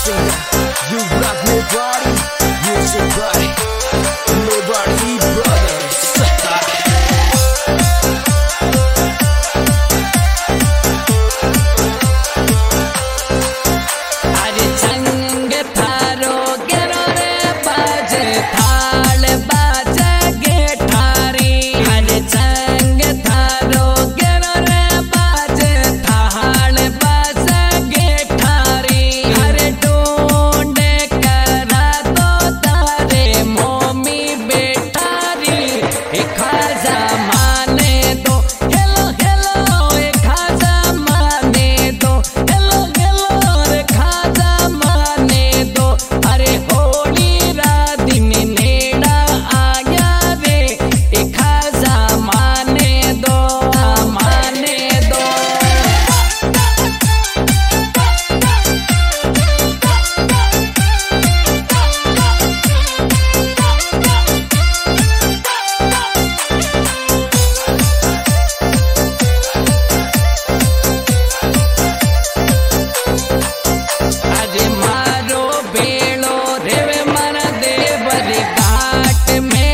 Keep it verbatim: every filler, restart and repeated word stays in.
singer. You rock me body, music body, nobody brothers. अरे संग थारो गेरो रे बाजे थाल बाजे गेठारी। अरे संग थारो गेरो रे बाजे थाल बाजे गेठारी। अरे ढूंढे करा दो तारे मोमी बेटारी। एक खाजा माने दो हेलो हेलो, एक खाजा माने दो हेलो हेलो रे खाजा माने दो। अरे होली रा दिन नेड़ा आया रे, एक खाजा माने दो माने दो। अरे मारो बेड़ो रेवे मरा देवर घाट में।